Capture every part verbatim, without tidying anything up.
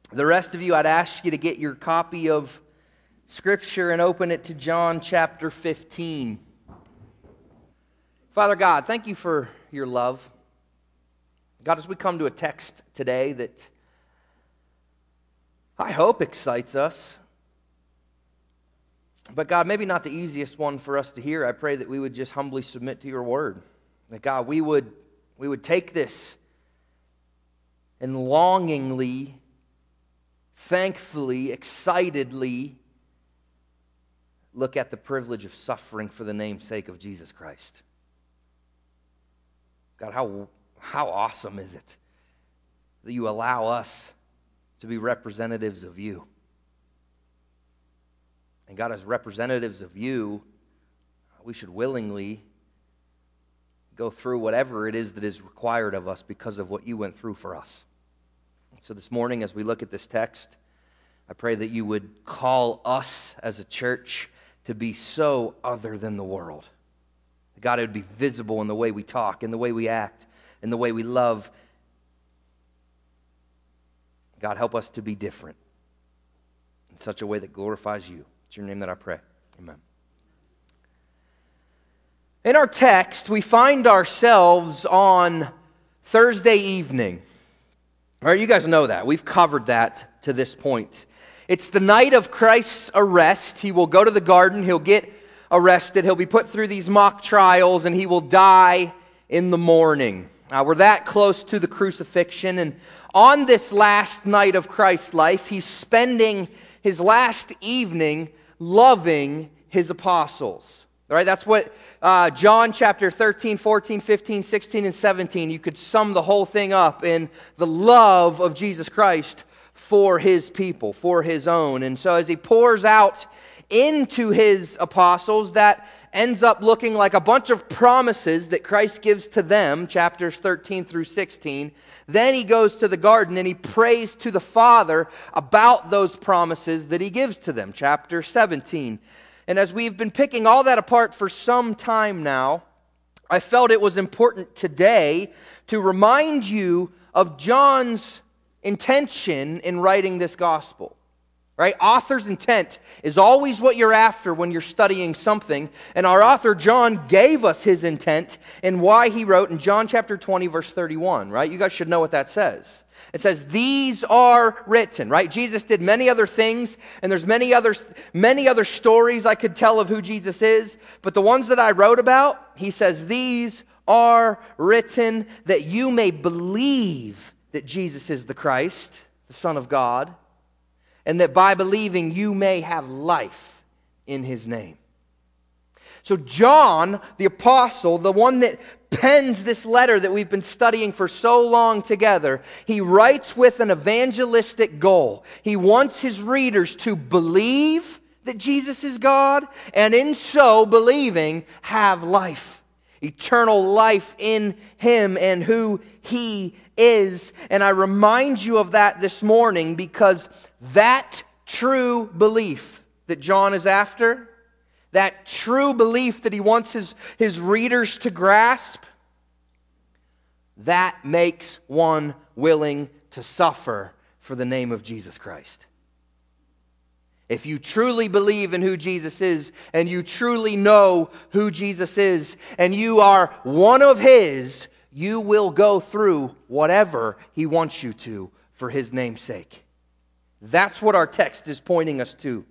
The rest of you, I'd ask you to get your copy of Scripture and open it to John chapter fifteen. Father God, thank you for your love. God, as we come to a text today that I hope excites us, but God, maybe not the easiest one for us to hear. I pray that we would just humbly submit to your word. That God, we would, we would take this and longingly, thankfully, excitedly look at the privilege of suffering for the name's sake of Jesus Christ. God, how, how awesome is it that you allow us to be representatives of you? And God, as representatives of you, we should willingly go through whatever it is that is required of us because of what you went through for us. So this morning, as we look at this text, I pray that you would call us as a church to be so other than the world. God, it would be visible in the way we talk, in the way we act, in the way we love. God, help us to be different in such a way that glorifies you. It's your name that I pray. Amen. In our text, we find ourselves on Thursday evening. All right, you guys know that. We've covered that to this point. It's the night of Christ's arrest. He will go to the garden. He'll get arrested. He'll be put through these mock trials, and he will die in the morning. Uh, we're that close to the crucifixion, and on this last night of Christ's life, he's spending his last evening loving his apostles. All right, that's what uh, John chapter thirteen, fourteen, fifteen, sixteen, and seventeen, you could sum the whole thing up in the love of Jesus Christ for his people, for his own. And so as he pours out into his apostles, that ends up looking like a bunch of promises that Christ gives to them, chapters thirteen through sixteen. Then he goes to the garden and he prays to the Father about those promises that he gives to them, chapter seventeen. And as we've been picking all that apart for some time now, I felt it was important today to remind you of John's intention in writing this gospel. Right? Author's intent is always what you're after when you're studying something. And our author, John, gave us his intent and why he wrote in John chapter twenty, verse thirty-one. Right? You guys should know what that says. It says, these are written. Right? Jesus did many other things, and there's many other, many other stories I could tell of who Jesus is. But the ones that I wrote about, he says, these are written that you may believe that Jesus is the Christ, the Son of God, and that by believing you may have life in his name. So John, the apostle, the one that pens this letter that we've been studying for so long together, he writes with an evangelistic goal. He wants his readers to believe that Jesus is God, and in so believing, have life. Eternal life in him and who he is. And I remind you of that this morning because that true belief that John is after, that true belief that he wants his, his readers to grasp, that makes one willing to suffer for the name of Jesus Christ. If you truly believe in who Jesus is, and you truly know who Jesus is, and you are one of his, you will go through whatever he wants you to for his name's sake. That's what our text is pointing us to.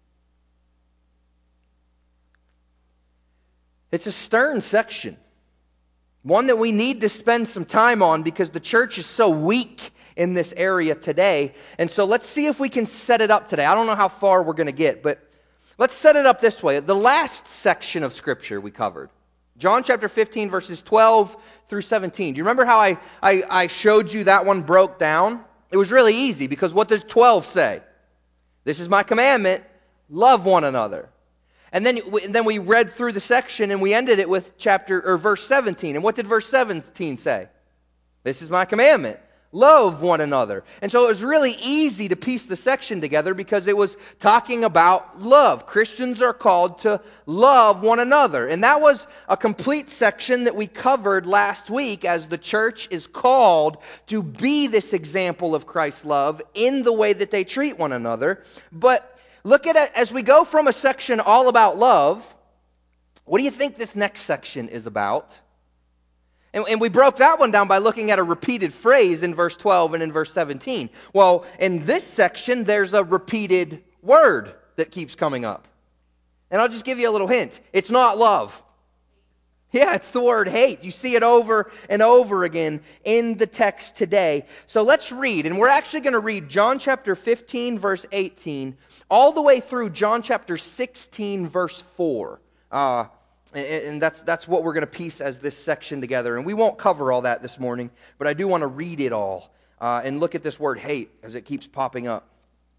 It's a stern section, one that we need to spend some time on because the church is so weak in this area today. And so let's see if we can set it up today. I don't know how far we're going to get, but let's set it up this way. The last section of Scripture we covered, John chapter fifteen, verses twelve through seventeen. Do you remember how I, I, I showed you that one broke down? It was really easy because what does twelve say? This is my commandment, love one another. And then, and then we read through the section and we ended it with chapter or verse seventeen. And what did verse seventeen say? This is my commandment, love one another. And so it was really easy to piece the section together because it was talking about love. Christians are called to love one another. And that was a complete section that we covered last week, as the church is called to be this example of Christ's love in the way that they treat one another. But look at it as we go from a section all about love. What do you think this next section is about? And, and we broke that one down by looking at a repeated phrase in verse twelve and in verse seventeen. Well, in this section, there's a repeated word that keeps coming up. And I'll just give you a little hint. It's not love. Yeah, it's the word hate. You see it over and over again in the text today. So let's read. And we're actually going to read John chapter fifteen, verse eighteen, all the way through John chapter sixteen, verse four. Uh, and that's, that's what we're going to piece as this section together. And we won't cover all that this morning, but I do want to read it all uh, and look at this word hate as it keeps popping up.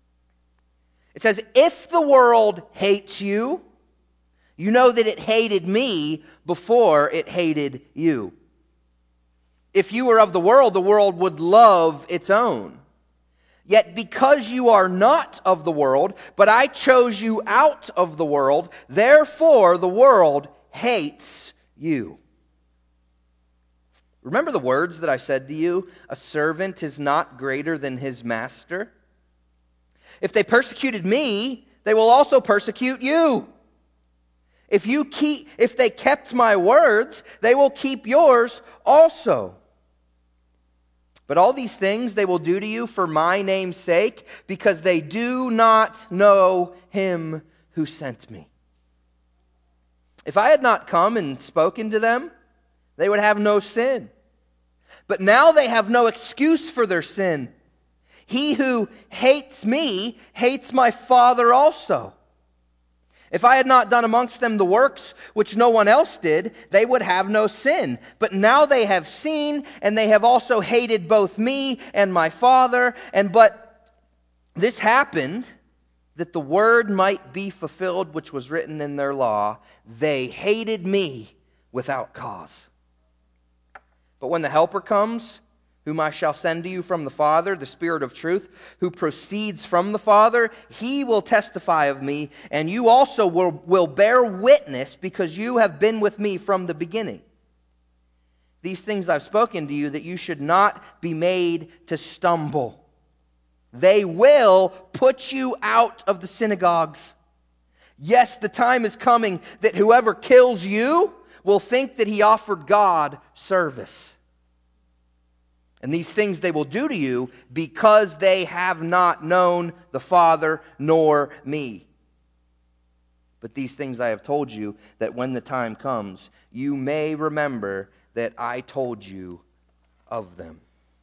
It says, "If the world hates you, you know that it hated me before it hated you. If you were of the world, the world would love its own. Yet because you are not of the world, but I chose you out of the world, therefore the world hates you." Remember the words that I said to you, "A servant is not greater than his master." If they persecuted me, they will also persecute you. If you keep, if they kept my words, they will keep yours also. But all these things they will do to you for my name's sake, because they do not know him who sent me. If I had not come and spoken to them, they would have no sin. But now they have no excuse for their sin. He who hates me hates my Father also. If I had not done amongst them the works which no one else did, they would have no sin. But now they have seen, and they have also hated both me and my Father. And but this happened that the word might be fulfilled which was written in their law. They hated me without cause. But when the Helper comes, whom I shall send to you from the Father, the Spirit of truth, who proceeds from the Father, he will testify of me, and you also will, will bear witness, because you have been with me from the beginning. These things I've spoken to you, that you should not be made to stumble. They will put you out of the synagogues. Yes, the time is coming that whoever kills you will think that he offered God service. And these things they will do to you because they have not known the Father nor me. But these things I have told you, that when the time comes, you may remember that I told you of them.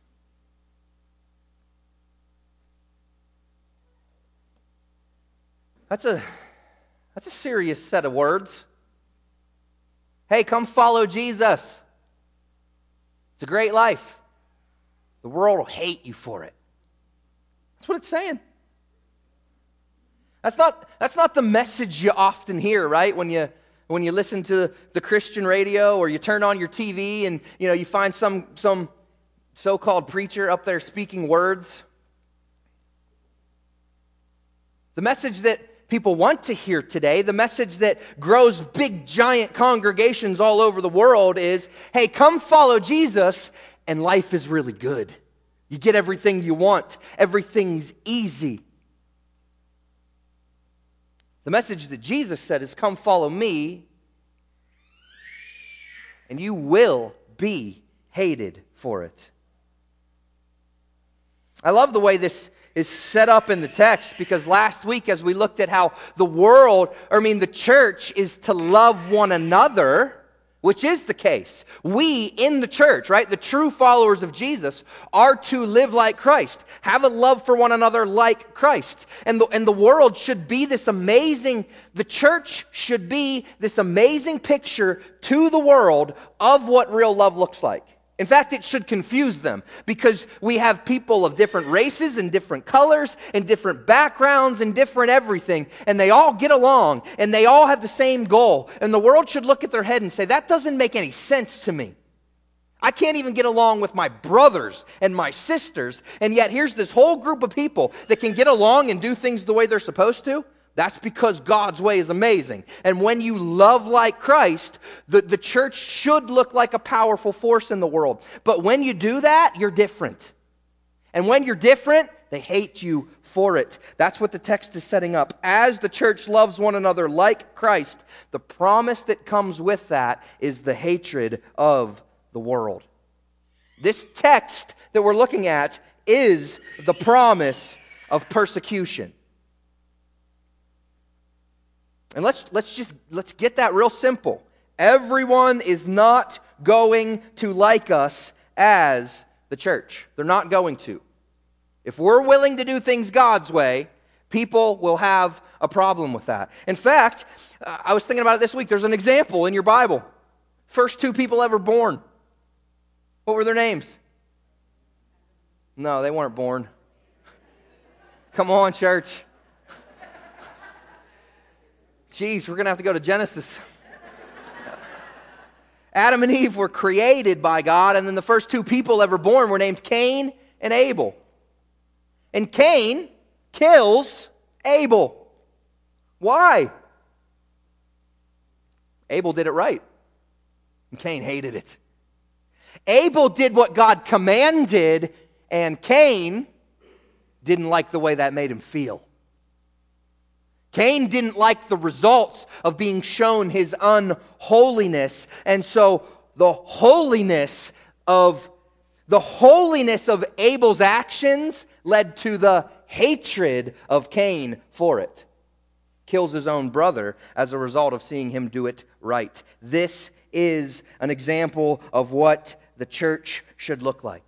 That's a, that's a serious set of words. Hey, come follow Jesus. It's a great life. The world will hate you for it. That's what it's saying. That's not, that's not the message you often hear, right? When you when you listen to the Christian radio, or you turn on your T V and you know you find some some so-called preacher up there speaking words. The message that people want to hear today, the message that grows big giant congregations all over the world is, hey, come follow Jesus and life is really good. You get everything you want. Everything's easy. The message that Jesus said is, come follow me, and you will be hated for it. I love the way this is set up in the text, because last week as we looked at how the world, or I mean the church, is to love one another, which is the case. We in the church, right, the true followers of Jesus, are to live like Christ. Have a love for one another like Christ. And the, and the world should be this amazing, the church should be this amazing picture to the world of what real love looks like. In fact, it should confuse them, because we have people of different races and different colors and different backgrounds and different everything, and they all get along and they all have the same goal. And the world should look at their head and say, that doesn't make any sense to me. I can't even get along with my brothers and my sisters, and yet here's this whole group of people that can get along and do things the way they're supposed to. That's because God's way is amazing. And when you love like Christ, the, the church should look like a powerful force in the world. But when you do that, you're different. And when you're different, they hate you for it. That's what the text is setting up. As the church loves one another like Christ, the promise that comes with that is the hatred of the world. This text that we're looking at is the promise of persecution. And let's let's just let's get that real simple. Everyone is not going to like us as the church. They're not going to. If we're willing to do things God's way, people will have a problem with that. In fact, uh, I was thinking about it this week. There's an example in your Bible. First two people ever born. What were their names? No, they weren't born. Come on, church. Jeez, we're going to have to go to Genesis. Adam and Eve were created by God, and then the first two people ever born were named Cain and Abel. And Cain kills Abel. Why? Abel did it right, and Cain hated it. Abel did what God commanded, and Cain didn't like the way that made him feel. Cain didn't like the results of being shown his unholiness, and so the holiness of the holiness of Abel's actions led to the hatred of Cain for it. Kills his own brother as a result of seeing him do it right. This is an example of what the church should look like.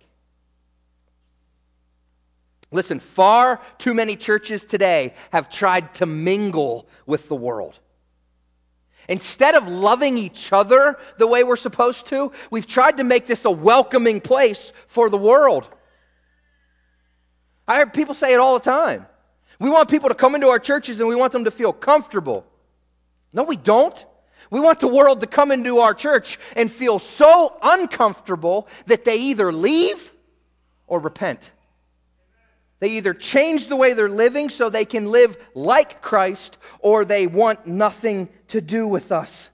Listen, far too many churches today have tried to mingle with the world. Instead of loving each other the way we're supposed to, we've tried to make this a welcoming place for the world. I hear people say it all the time. We want people to come into our churches and we want them to feel comfortable. No, we don't. We want the world to come into our church and feel so uncomfortable that they either leave or repent. They either change the way they're living so they can live like Christ, or they want nothing to do with us.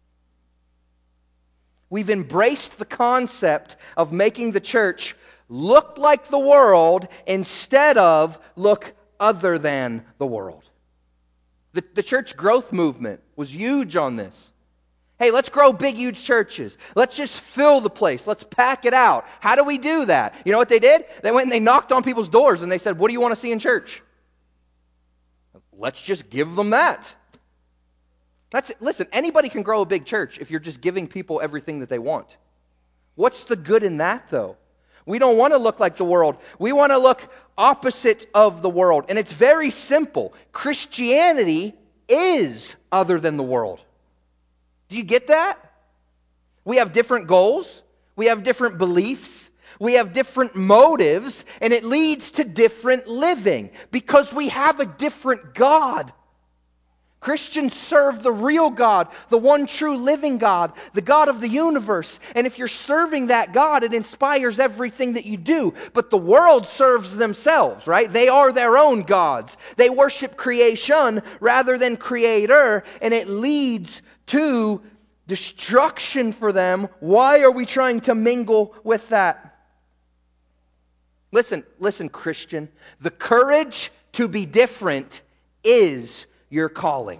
We've embraced the concept of making the church look like the world instead of look other than the world. The, the church growth movement was huge on this. Hey, let's grow big, huge churches. Let's just fill the place. Let's pack it out. How do we do that? You know what they did? They went and they knocked on people's doors and they said, what do you want to see in church? Let's just give them that. That's it. Listen, anybody can grow a big church if you're just giving people everything that they want. What's the good in that, though? We don't want to look like the world. We want to look opposite of the world. And it's very simple. Christianity is other than the world. Do you get that? We have different goals. We have different beliefs. We have different motives. And it leads to different living because we have a different God. Christians serve the real God, the one true living God, the God of the universe. And if you're serving that God, it inspires everything that you do. But the world serves themselves, right? They are their own gods. They worship creation rather than creator, and it leads to destruction for them. Why are we trying to mingle with that? Listen, listen, Christian. The courage to be different is your calling.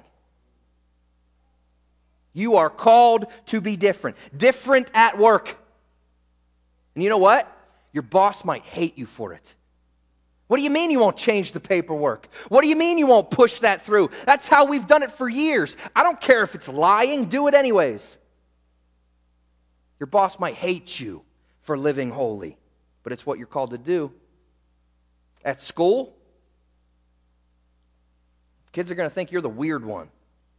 You are called to be different. Different at work. And you know what? Your boss might hate you for it. What do you mean you won't change the paperwork? What do you mean you won't push that through? That's how we've done it for years. I don't care if it's lying, do it anyways. Your boss might hate you for living holy, but it's what you're called to do. At school, kids are going to think you're the weird one.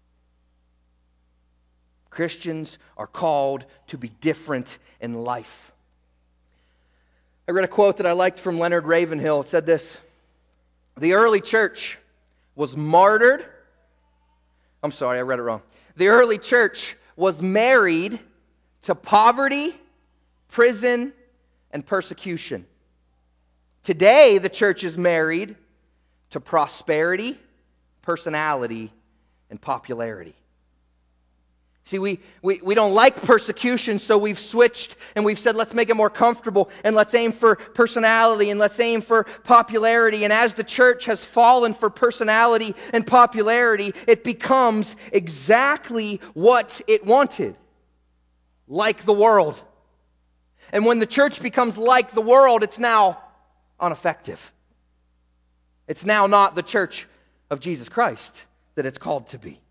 Christians are called to be different in life. I read a quote that I liked from Leonard Ravenhill. It said this: the early church was martyred. I'm sorry, I read it wrong. The early church was married to poverty prison, and persecution. Today, the church is married to prosperity, personality, and popularity. See, we, we, we don't like persecution, so we've switched and we've said, let's make it more comfortable and let's aim for personality and let's aim for popularity. And as the church has fallen for personality and popularity, it becomes exactly what it wanted, like the world. And when the church becomes like the world, it's now ineffective. It's now not the church of Jesus Christ that it's called to be.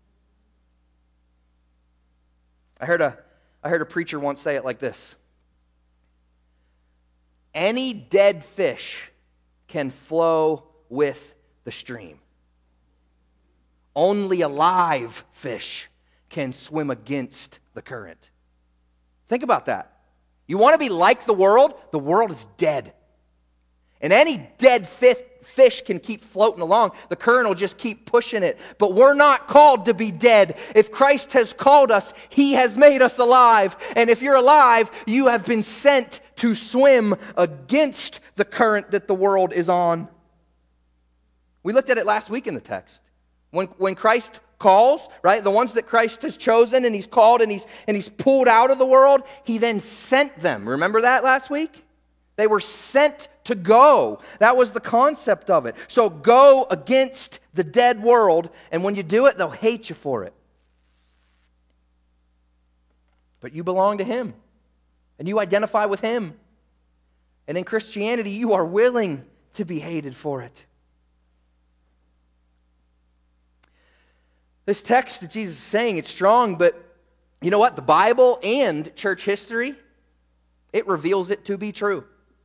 I heard a, I heard a preacher once say it like this. Any dead fish can flow with the stream. Only a live fish can swim against the current. Think about that. You want to be like the world? The world is dead. And any dead fish Fish can keep floating along. The current will just keep pushing it. But we're not called to be dead. If Christ has called us, He has made us alive. And if you're alive, you have been sent to swim against the current that the world is on. We looked at it last week in the text. When, when Christ calls, right, the ones that Christ has chosen and He's called and He's, and He's pulled out of the world, He then sent them. Remember that last week? They were sent to go. That was the concept of it. So go against the dead world, and when you do it, they'll hate you for it. But you belong to Him, and you identify with Him. And in Christianity, you are willing to be hated for it. This text that Jesus is saying, it's strong, but you know what? The Bible and church history, it reveals it to be true.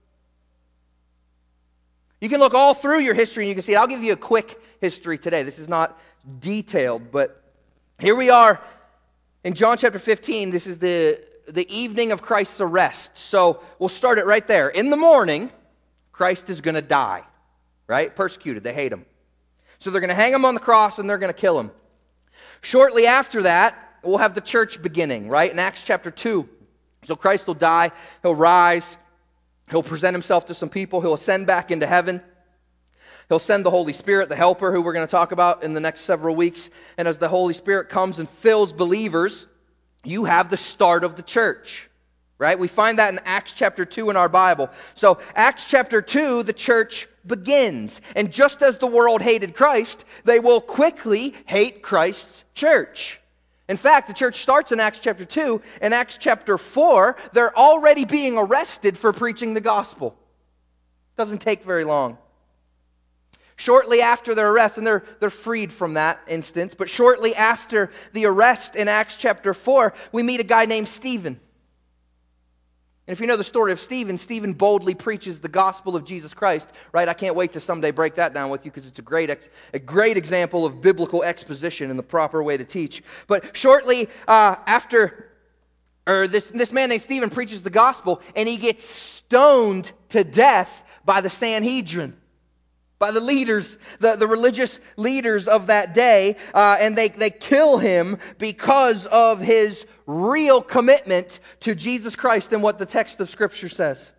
You can look all through your history and you can see it. I'll give you a quick history today. This is not detailed, but here we are in John chapter fifteen. This is the, the evening of Christ's arrest. So we'll start it right there. In the morning, Christ is going to die, right? Persecuted. They hate Him. So they're going to hang Him on the cross and they're going to kill Him. Shortly after that, we'll have the church beginning, right? In Acts chapter two. So Christ will die. He'll rise. He'll present Himself to some people. He'll ascend back into heaven. He'll send the Holy Spirit, the Helper, who we're going to talk about in the next several weeks. And as the Holy Spirit comes and fills believers, you have the start of the church, right? We find that in Acts chapter two in our Bible. So Acts chapter two, the church begins. And just as the world hated Christ, they will quickly hate Christ's church. In fact, the church starts in Acts chapter two. In Acts chapter four, they're already being arrested for preaching the gospel. Doesn't take very long. Shortly after their arrest, and they're, they're freed from that instance, but shortly after the arrest in Acts chapter four, we meet a guy named Stephen. And if you know the story of Stephen, Stephen boldly preaches the gospel of Jesus Christ, right? I can't wait to someday break that down with you because it's a great ex- a great example of biblical exposition and the proper way to teach. But shortly uh, after, or this, this man named Stephen preaches the gospel, and he gets stoned to death by the Sanhedrin, by the leaders, the, the religious leaders of that day, uh, and they, they kill him because of his real commitment to Jesus Christ and what the text of Scripture says.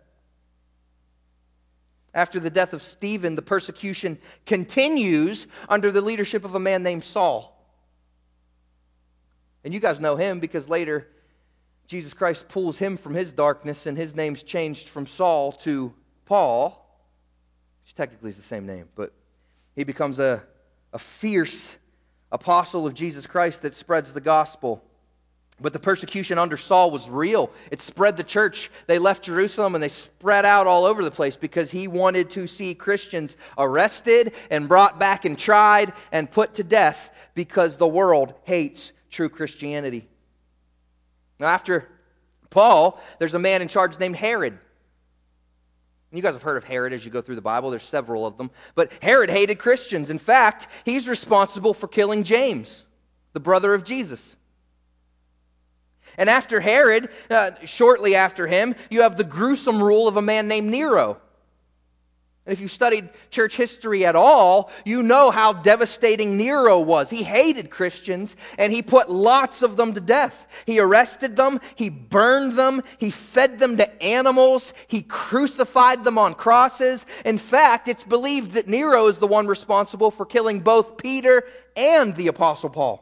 After the death of Stephen, the persecution continues under the leadership of a man named Saul. And you guys know him because later Jesus Christ pulls him from his darkness and his name's changed from Saul to Paul, which technically is the same name, but he becomes a, a fierce apostle of Jesus Christ that spreads the gospel. But the persecution under Saul was real. It spread the church. They left Jerusalem and they spread out all over the place because he wanted to see Christians arrested and brought back and tried and put to death because the world hates true Christianity. Now after Paul, there's a man in charge named Herod. You guys have heard of Herod as you go through the Bible. There's several of them. But Herod hated Christians. In fact, he's responsible for killing James, the brother of Jesus. And after Herod, uh, shortly after him, you have the gruesome rule of a man named Nero. And if you studied church history at all, you know how devastating Nero was. He hated Christians, and he put lots of them to death. He arrested them, he burned them, he fed them to animals, he crucified them on crosses. In fact, it's believed that Nero is the one responsible for killing both Peter and the Apostle Paul.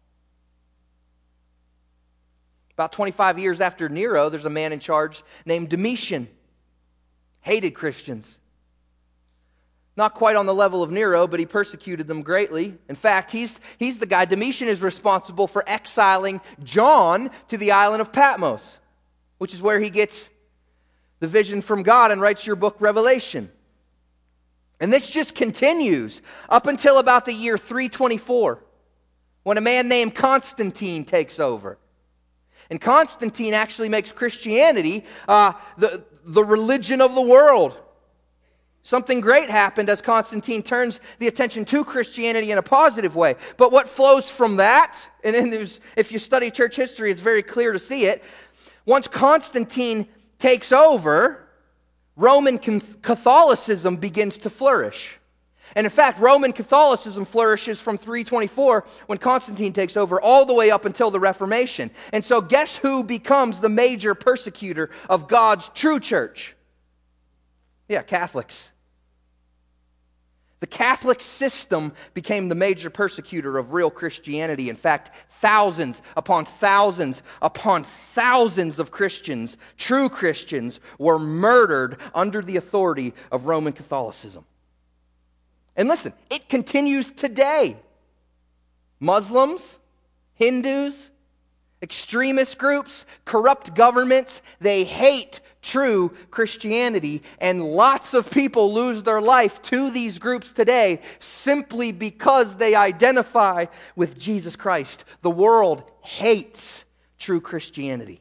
About twenty-five years after Nero, there's a man in charge named Domitian. Hated Christians. Not quite on the level of Nero, but he persecuted them greatly. In fact, he's, he's the guy, Domitian is responsible for exiling John to the island of Patmos, which is where he gets the vision from God and writes your book, Revelation. And this just continues up until about the year three twenty-four, when a man named Constantine takes over. And Constantine actually makes Christianity uh, the, the religion of the world. Something great happened as Constantine turns the attention to Christianity in a positive way. But what flows from that, and then there's, if you study church history, it's very clear to see it. Once Constantine takes over, Roman Catholicism begins to flourish. And in fact, Roman Catholicism flourishes from three twenty-four, when Constantine takes over, all the way up until the Reformation. And so guess who becomes the major persecutor of God's true church? Yeah, Catholics. The Catholic system became the major persecutor of real Christianity. In fact, thousands upon thousands upon thousands of Christians, true Christians, were murdered under the authority of Roman Catholicism. And listen, it continues today. Muslims, Hindus, extremist groups, corrupt governments, they hate true Christianity, and lots of people lose their life to these groups today simply because they identify with Jesus Christ. The world hates true Christianity.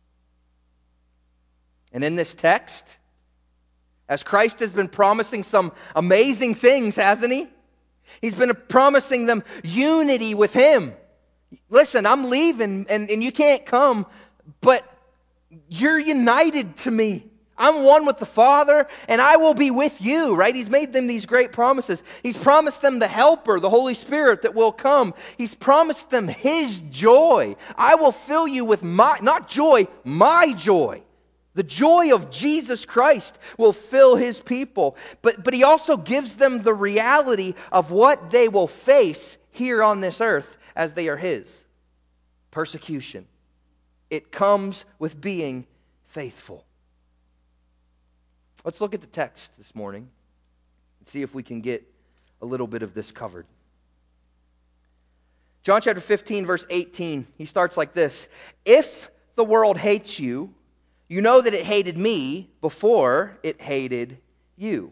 And in this text, as Christ has been promising some amazing things, hasn't he? He's been promising them unity with him. Listen, I'm leaving and, and you can't come, but you're united to me. I'm one with the Father, and I will be with you, right? He's made them these great promises. He's promised them the Helper, the Holy Spirit that will come. He's promised them His joy. I will fill you with my, not joy, my joy. The joy of Jesus Christ will fill His people. But, but He also gives them the reality of what they will face here on this earth as they are His. Persecution. It comes with being faithful. Let's look at the text this morning and see if we can get a little bit of this covered. John chapter fifteen, verse eighteen, he starts like this. If the world hates you, you know that it hated me before it hated you.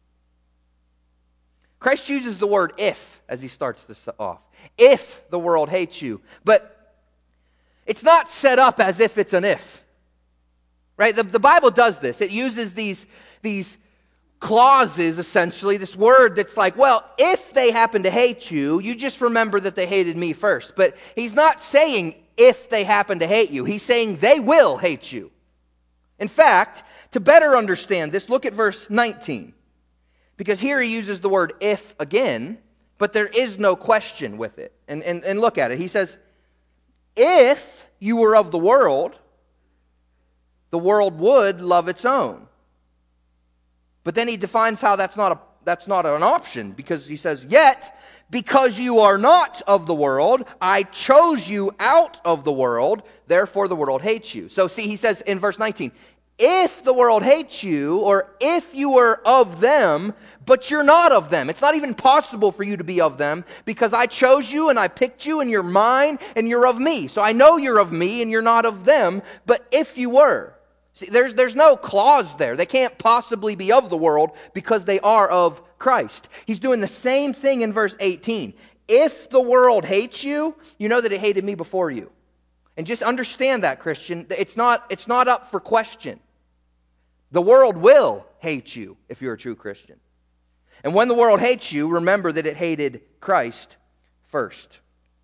Christ uses the word if as he starts this off. If the world hates you. But it's not set up as if it's an if. Right? The, the Bible does this. It uses these, these clauses, essentially, this word that's like, well, if they happen to hate you, you just remember that they hated me first. But he's not saying if they happen to hate you. He's saying they will hate you. In fact, to better understand this, look at verse nineteen. Because here he uses the word if again, but there is no question with it. And, and, and look at it. He says, if you were of the world, the world would love its own. But then he defines how that's not a that's not an option, because he says, yet, because you are not of the world, I chose you out of the world, therefore the world hates you. So see, he says in verse nineteen, if the world hates you, or if you were of them, but you're not of them. It's not even possible for you to be of them, because I chose you and I picked you and you're mine and you're of me. So I know you're of me and you're not of them, but if you were. See, there's, there's no clause there. They can't possibly be of the world because they are of Christ. He's doing the same thing in verse eighteen. If the world hates you, you know that it hated me before you. And just understand that, Christian. It's not, it's not up for question. The world will hate you if you're a true Christian. And when the world hates you, remember that it hated Christ first.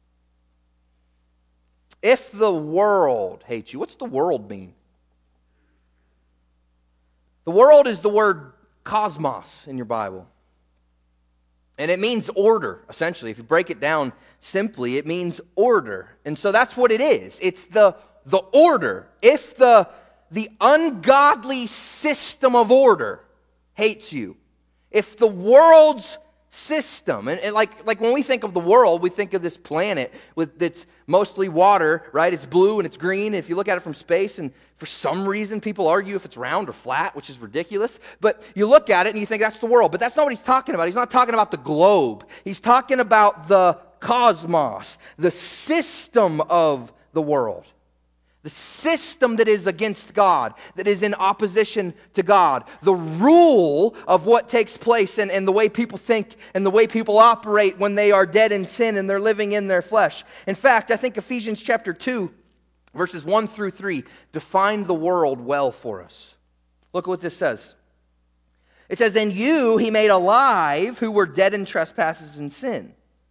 If the world hates you, what's the world mean? The world is the word cosmos in your Bible. And it means order, essentially. If you break it down simply, it means order. And so that's what it is. It's the, the order. If the, the ungodly system of order hates you, if the world's system, and, and like, like when we think of the world, we think of this planet with that's mostly water, right? It's blue and it's green. If you look at it from space, and for some reason people argue if it's round or flat, which is ridiculous. But you look at it and you think that's the world. But that's not what he's talking about. He's not talking about the globe. He's talking about the cosmos, the system of the world. The system that is against God, that is in opposition to God. The rule of what takes place and, and the way people think and the way people operate when they are dead in sin and they're living in their flesh. In fact, I think Ephesians chapter two, verses one through three, define the world well for us. Look at what this says. It says, "In you he made alive who were dead in trespasses and sin,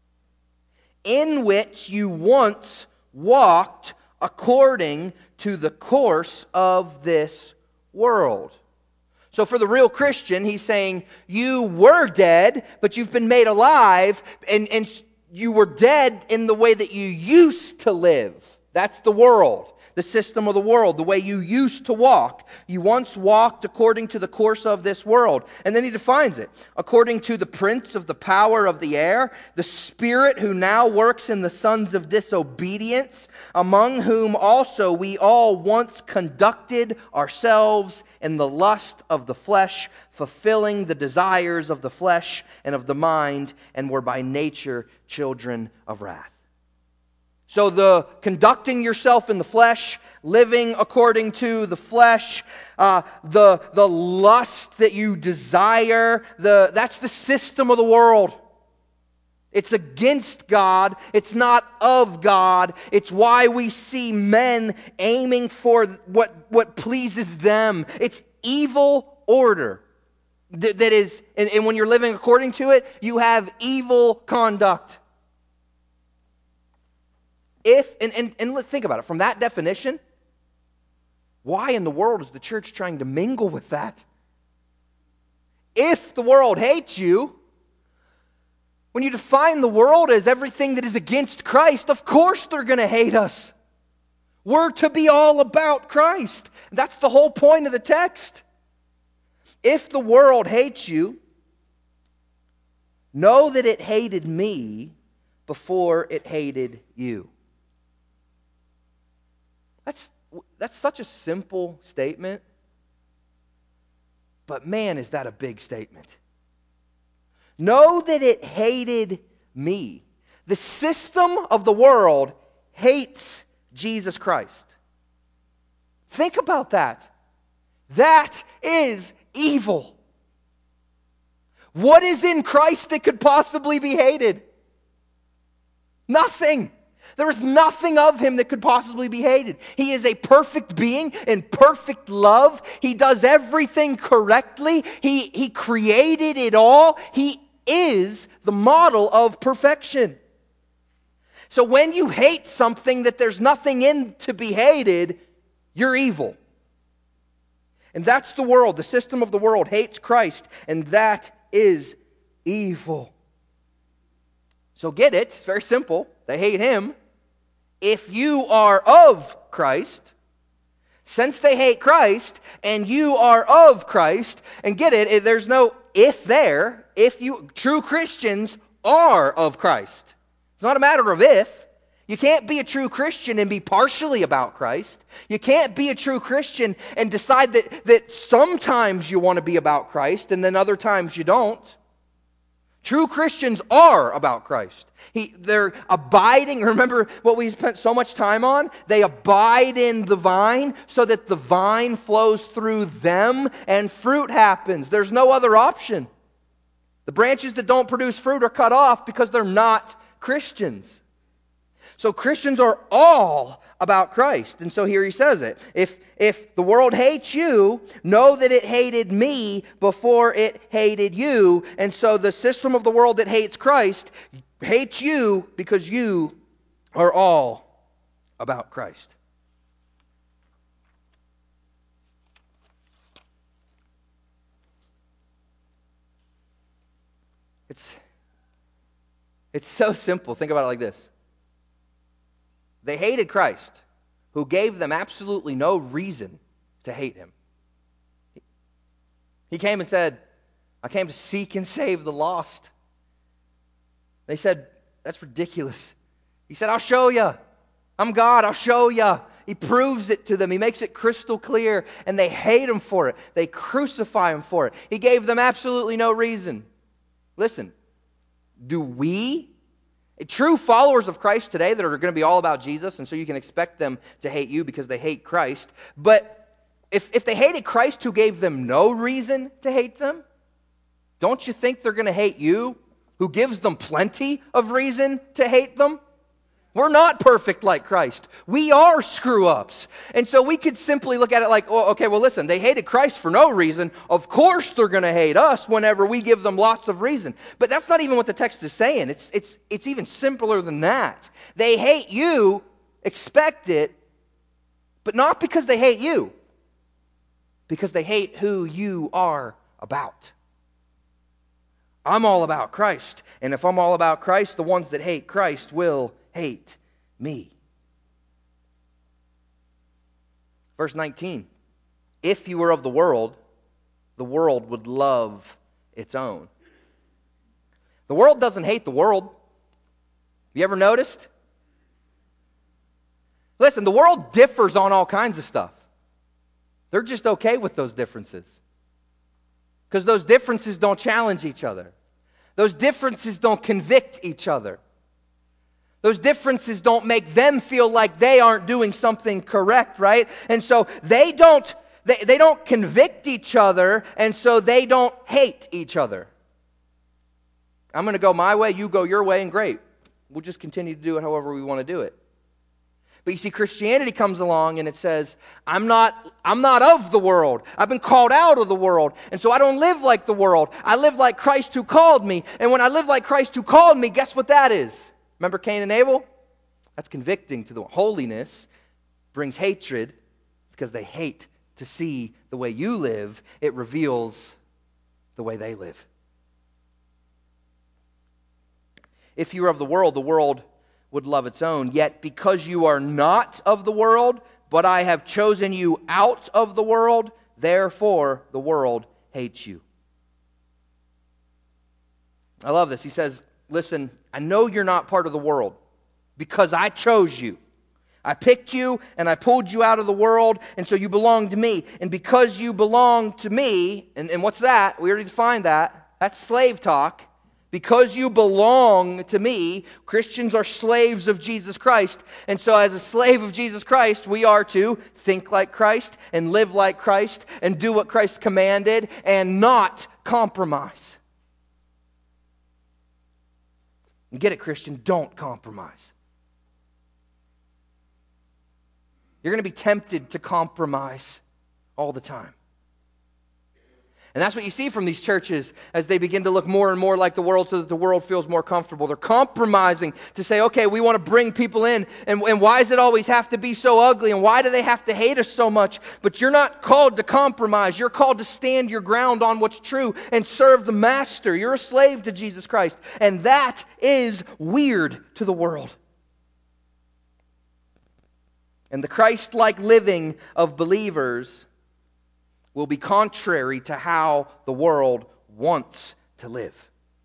in which you once walked according to the course of this world." So for the real Christian, he's saying, you were dead, but you've been made alive, and, and you were dead in the way that you used to live. That's the world, the system of the world, the way you used to walk. You once walked according to the course of this world. And then he defines it. According to the prince of the power of the air, the spirit who now works in the sons of disobedience, among whom also we all once conducted ourselves in the lust of the flesh, fulfilling the desires of the flesh and of the mind, and were by nature children of wrath. So the conducting yourself in the flesh, living according to the flesh, uh, the, the lust that you desire, the, that's the system of the world. It's against God. It's not of God. It's why we see men aiming for what, what pleases them. It's evil order. That, that is, and, and when you're living according to it, you have evil conduct. If, and, and, and let's think about it, from that definition, why in the world is the church trying to mingle with that? If the world hates you, when you define the world as everything that is against Christ, of course they're going to hate us. We're to be all about Christ. That's the whole point of the text. If the world hates you, know that it hated me before it hated you. That's, that's such a simple statement, but man, is that a big statement. Know that it hated me. The system of the world hates Jesus Christ. Think about that. That is evil. What is in Christ that could possibly be hated? Nothing. There is nothing of him that could possibly be hated. He is a perfect being in perfect love. He does everything correctly. He, he created it all. He is the model of perfection. So when you hate something that there's nothing in to be hated, you're evil. And that's the world. The system of the world hates Christ, and that is evil. So get it. It's very simple. They hate him. If you are of Christ, since they hate Christ, and you are of Christ, and get it, there's no if there. If you, true Christians are of Christ. It's not a matter of if. You can't be a true Christian and be partially about Christ. You can't be a true Christian and decide that, that sometimes you want to be about Christ and then other times you don't. True Christians are about Christ. He, they're abiding. Remember what we spent so much time on? They abide in the vine so that the vine flows through them and fruit happens. There's no other option. The branches that don't produce fruit are cut off because they're not Christians. So Christians are all about Christ. And so here he says it. If, if the world hates you, know that it hated me before it hated you. And so the system of the world that hates Christ hates you because you are all about Christ. It's, it's so simple. Think about it like this. They hated Christ, who gave them absolutely no reason to hate him. He came and said, I came to seek and save the lost. They said, that's ridiculous. He said, I'll show you. I'm God, I'll show you. He proves it to them. He makes it crystal clear, and they hate him for it. They crucify him for it. He gave them absolutely no reason. Listen, do we, true followers of Christ today that are going to be all about Jesus, and so you can expect them to hate you because they hate Christ, but if, if they hated Christ who gave them no reason to hate them, don't you think they're going to hate you who gives them plenty of reason to hate them? We're not perfect like Christ. We are screw-ups. And so we could simply look at it like, oh, okay, well, listen, they hated Christ for no reason. Of course they're going to hate us whenever we give them lots of reason. But that's not even what the text is saying. It's, it's, it's even simpler than that. They hate you, expect it, but not because they hate you, because they hate who you are about. I'm all about Christ. And if I'm all about Christ, the ones that hate Christ will hate me. Verse nineteen. If you were of the world, the world would love its own. The world doesn't hate the world. You ever noticed? Listen, the world differs on all kinds of stuff. They're just okay with those differences. Because those differences don't challenge each other. Those differences don't convict each other. Those differences don't make them feel like they aren't doing something correct, right? And so they don't, they, they don't convict each other, and so they don't hate each other. I'm going to go my way, you go your way, and great. We'll just continue to do it however we want to do it. But you see, Christianity comes along and it says, I'm not, I'm not of the world. I've been called out of the world. And so I don't live like the world. I live like Christ who called me. And when I live like Christ who called me, guess what that is? Remember Cain and Abel? That's convicting to the holiness, brings hatred because they hate to see the way you live. It reveals the way they live. If you are of the world, the world would love its own. Yet because you are not of the world, but I have chosen you out of the world, therefore the world hates you. I love this. He says, listen, I know you're not part of the world because I chose you. I picked you and I pulled you out of the world, and so you belong to me. And because you belong to me, and, and what's that? We already defined that. That's slave talk. Because you belong to me, Christians are slaves of Jesus Christ. And so as a slave of Jesus Christ, we are to think like Christ and live like Christ and do what Christ commanded and not compromise. And get it, Christian, don't compromise. You're going to be tempted to compromise all the time. And that's what you see from these churches as they begin to look more and more like the world so that the world feels more comfortable. They're compromising to say, okay, we want to bring people in. And, and why does it always have to be so ugly? And why do they have to hate us so much? But you're not called to compromise. You're called to stand your ground on what's true and serve the master. You're a slave to Jesus Christ. And that is weird to the world. And the Christ-like living of believers will be contrary to how the world wants to live.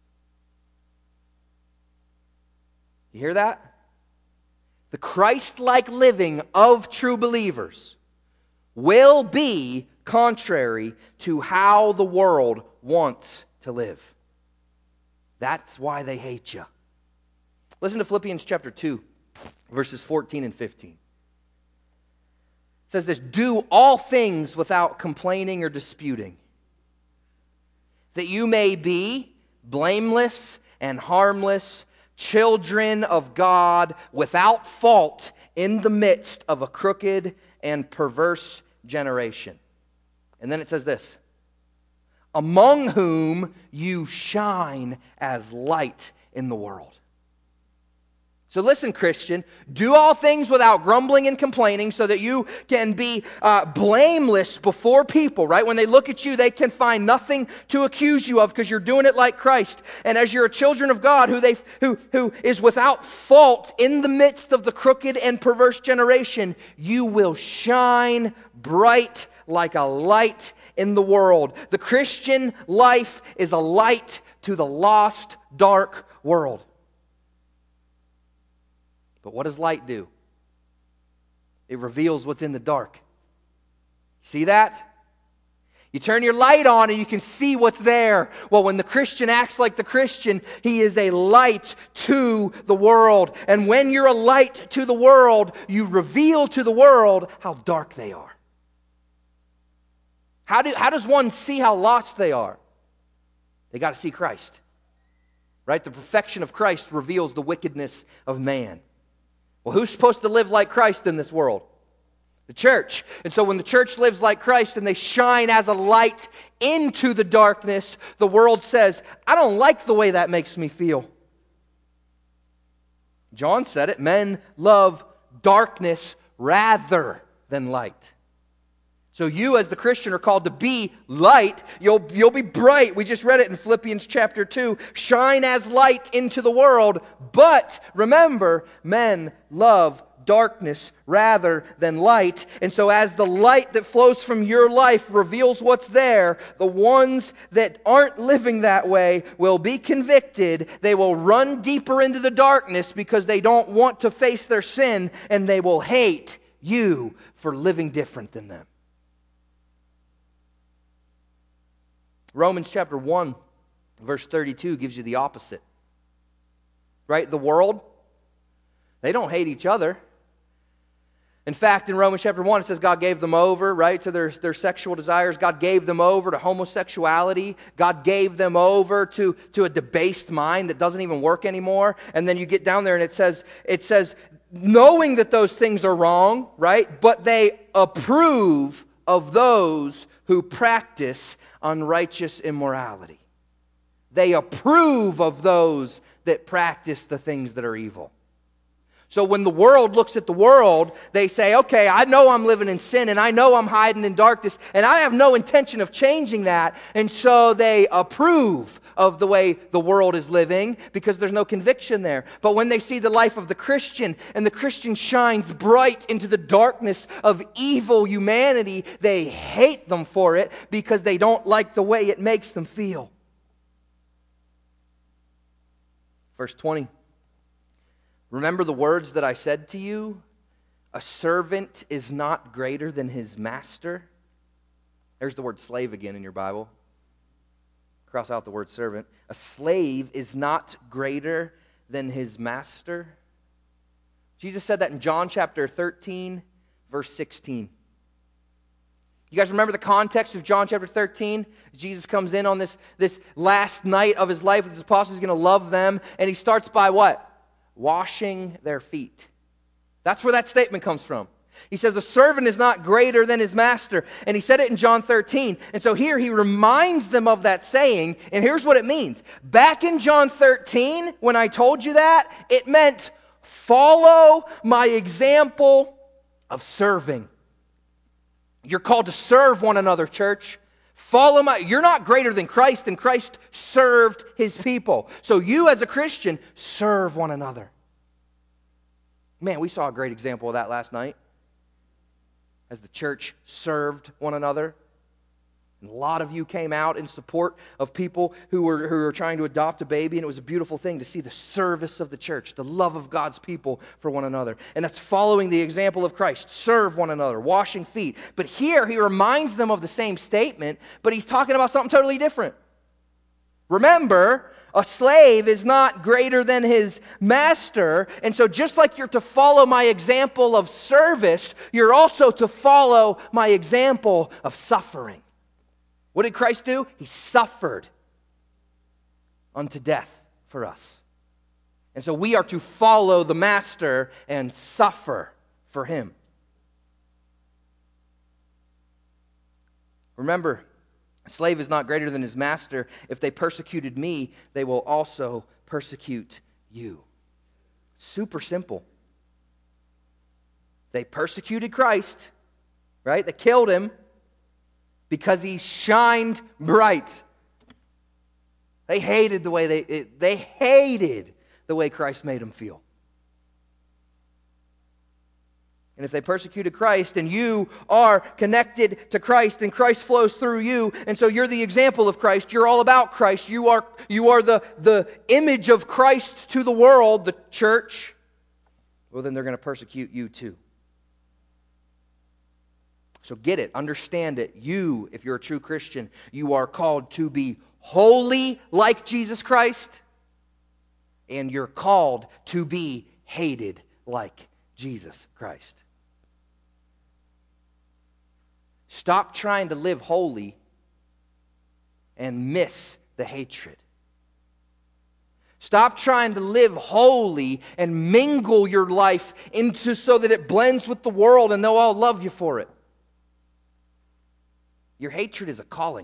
You hear that? The Christ-like living of true believers will be contrary to how the world wants to live. That's why they hate you. Listen to Philippians chapter two, verses fourteen and fifteen. It says this, do all things without complaining or disputing, that you may be blameless and harmless, children of God, without fault in the midst of a crooked and perverse generation. And then it says this, among whom you shine as light in the world. So listen, Christian, do all things without grumbling and complaining so that you can be uh, blameless before people, right? When they look at you, they can find nothing to accuse you of because you're doing it like Christ. And as you're a children of God who, they, who, who is without fault in the midst of the crooked and perverse generation, you will shine bright like a light in the world. The Christian life is a light to the lost, dark world. But what does light do? It reveals what's in the dark. See that? You turn your light on and you can see what's there. Well, when the Christian acts like the Christian, he is a light to the world. And when you're a light to the world, you reveal to the world how dark they are. How, do, how does one see how lost they are? They got to see Christ. Right? The perfection of Christ reveals the wickedness of man. Well, who's supposed to live like Christ in this world? The church. And so when the church lives like Christ and they shine as a light into the darkness, the world says, I don't like the way that makes me feel. John said it, men love darkness rather than light. So you as the Christian are called to be light. You'll, you'll be bright. We just read it in Philippians chapter two. Shine as light into the world. But remember, men love darkness rather than light. And so as the light that flows from your life reveals what's there, the ones that aren't living that way will be convicted. They will run deeper into the darkness because they don't want to face their sin, and they will hate you for living different than them. Romans chapter one, verse thirty-two gives you the opposite. Right? The world, they don't hate each other. In fact, in Romans chapter one, it says God gave them over, right, to their, their sexual desires. God gave them over to homosexuality. God gave them over to, to a debased mind that doesn't even work anymore. And then you get down there and it says, it says, knowing that those things are wrong, right, but they approve of those who practice unrighteous immorality. They approve of those that practice the things that are evil. So when the world looks at the world, they say, okay, I know I'm living in sin and I know I'm hiding in darkness and I have no intention of changing that. And so they approve of the way the world is living because there's no conviction there. But when they see the life of the Christian and the Christian shines bright into the darkness of evil humanity, they hate them for it because they don't like the way it makes them feel. Verse twenty. Remember the words that I said to you? A servant is not greater than his master. There's the word slave again in your Bible. Cross out the word servant. A slave is not greater than his master. Jesus said that in John chapter thirteen, verse sixteen. You guys remember the context of John chapter thirteen? Jesus comes in on this, this last night of his life with his apostles. He's going to love them. And he starts by what? Washing their feet. That's where that statement comes from. He says a servant is not greater than his master. And he said it in John thirteen. And so here he reminds them of that saying. And here's what it means. Back in John thirteen, when I told you that, it meant follow my example of serving. You're called to serve one another, church. Follow my, you're not greater than Christ, and Christ served his people. So you as a Christian, serve one another. Man, we saw a great example of that last night. As the church served one another. And a lot of you came out in support of people who were, who were trying to adopt a baby, and it was a beautiful thing to see the service of the church, the love of God's people for one another. And that's following the example of Christ. Serve one another, washing feet. But here he reminds them of the same statement, but he's talking about something totally different. Remember, a slave is not greater than his master, and so just like you're to follow my example of service, you're also to follow my example of suffering. What did Christ do? He suffered unto death for us. And so we are to follow the master and suffer for him. Remember, a slave is not greater than his master. If they persecuted me, they will also persecute you. Super simple. They persecuted Christ, right? They killed him because he shined bright. They hated the way they they hated the way Christ made them feel. And if they persecuted Christ and you are connected to Christ and Christ flows through you, and so you're the example of Christ, you're all about Christ, you are, you are the, the image of Christ to the world, the church, well then they're going to persecute you too. So get it, understand it. You, if you're a true Christian, you are called to be holy like Jesus Christ, and you're called to be hated like Jesus Christ. Stop trying to live holy and miss the hatred. Stop trying to live holy and mingle your life into so that it blends with the world and they'll all love you for it. Your hatred is a calling.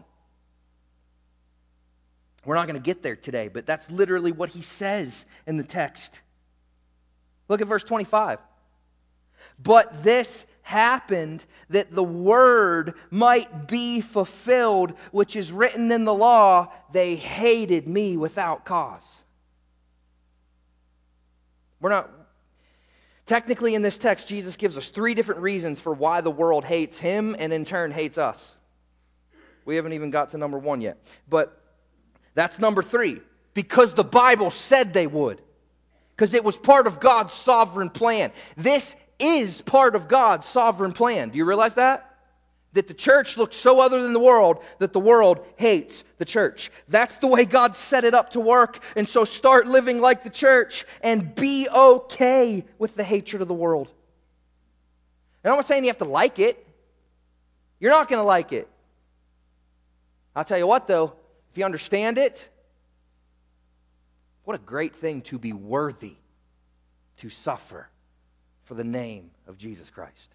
We're not going to get there today, but that's literally what he says in the text. Look at verse twenty-five. But this happened that the word might be fulfilled, which is written in the law, they hated me without cause. We're not... Technically in this text, Jesus gives us three different reasons for why the world hates him and in turn hates us. We haven't even got to number one yet. But that's number three. Because the Bible said they would. Because it was part of God's sovereign plan. This is part of God's sovereign plan. Do you realize that? That the church looks so other than the world that the world hates the church. That's the way God set it up to work. And so start living like the church and be okay with the hatred of the world. And I'm not saying you have to like it. You're not going to like it. I'll tell you what though, if you understand it, what a great thing to be worthy to suffer for the name of Jesus Christ.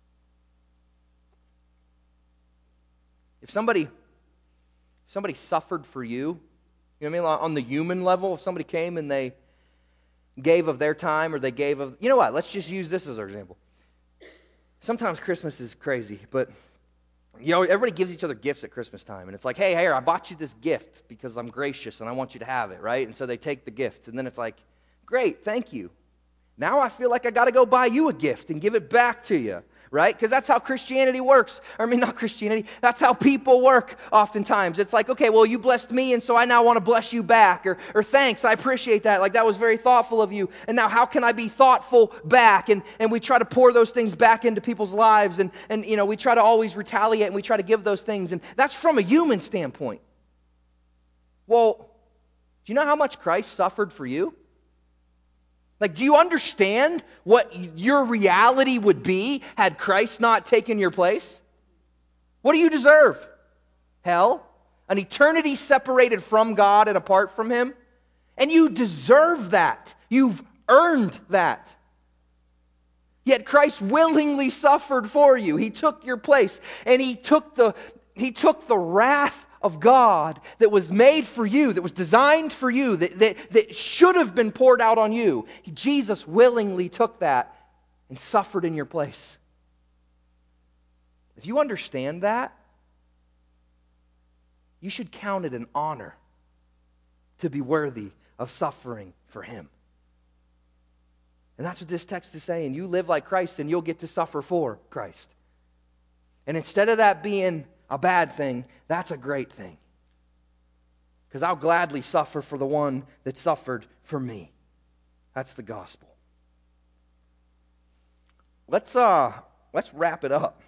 If somebody, if somebody suffered for you, you know what I mean, on the human level, if somebody came and they gave of their time or they gave of, you know what, let's just use this as our example. Sometimes Christmas is crazy, but you know, everybody gives each other gifts at Christmas time. And it's like, hey, here, I bought you this gift because I'm gracious and I want you to have it, right? And so they take the gift. And then it's like, great, thank you. Now I feel like I got to go buy you a gift and give it back to you, right? Because that's how Christianity works. I mean, not Christianity. That's how people work oftentimes. It's like, okay, well, you blessed me, and so I now want to bless you back. Or, or thanks, I appreciate that. Like, that was very thoughtful of you. And now how can I be thoughtful back? And, and we try to pour those things back into people's lives. And, and, you know, we try to always retaliate, and we try to give those things. And that's from a human standpoint. Well, do you know how much Christ suffered for you? Like, do you understand what your reality would be had Christ not taken your place? What do you deserve? Hell? An eternity separated from God and apart from Him? And you deserve that. You've earned that. Yet Christ willingly suffered for you. He took your place. And He took the, he took the wrath of God that was made for you, that was designed for you, that, that, that should have been poured out on you. Jesus willingly took that and suffered in your place. If you understand that, you should count it an honor to be worthy of suffering for Him. And that's what this text is saying. You live like Christ and you'll get to suffer for Christ. And instead of that being a bad thing, that's a great thing. Because I'll gladly suffer for the one that suffered for me. That's the gospel. Let's uh let's wrap it up.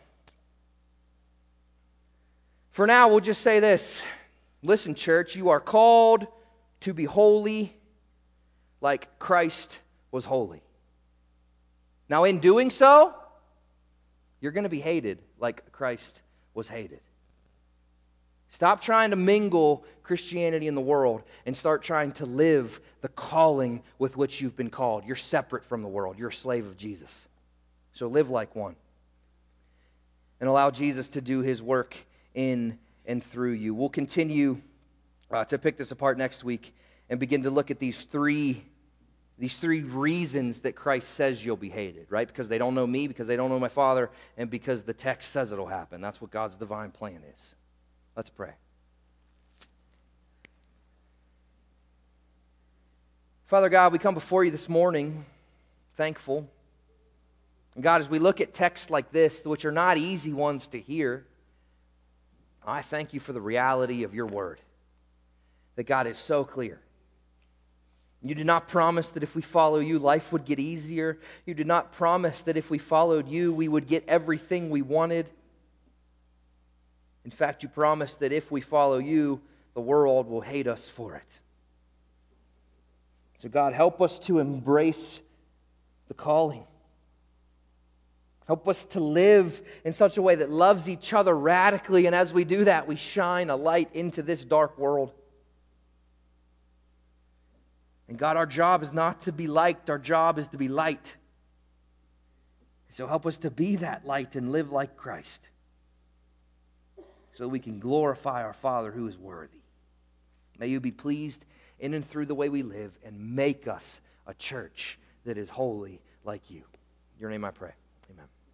For now, we'll just say this. Listen, church, you are called to be holy like Christ was holy. Now, in doing so, you're going to be hated like Christ was hated. Stop trying to mingle Christianity in the world and start trying to live the calling with which you've been called. You're separate from the world. You're a slave of Jesus. So live like one. And allow Jesus to do His work in and through you. We'll continue uh, to pick this apart next week and begin to look at these three, These three reasons that Christ says you'll be hated, right? Because they don't know me, because they don't know my Father, and because the text says it'll happen. That's what God's divine plan is. Let's pray. Father God, we come before you this morning thankful. And God, as we look at texts like this, which are not easy ones to hear, I thank you for the reality of your word. That God is so clear. You did not promise that if we follow you, life would get easier. You did not promise that if we followed you, we would get everything we wanted. In fact, you promised that if we follow you, the world will hate us for it. So God, help us to embrace the calling. Help us to live in such a way that loves each other radically, and as we do that, we shine a light into this dark world. And God, our job is not to be liked, our job is to be light. So help us to be that light and live like Christ, so that we can glorify our Father who is worthy. May you be pleased in and through the way we live, and make us a church that is holy like you. In your name I pray. Amen.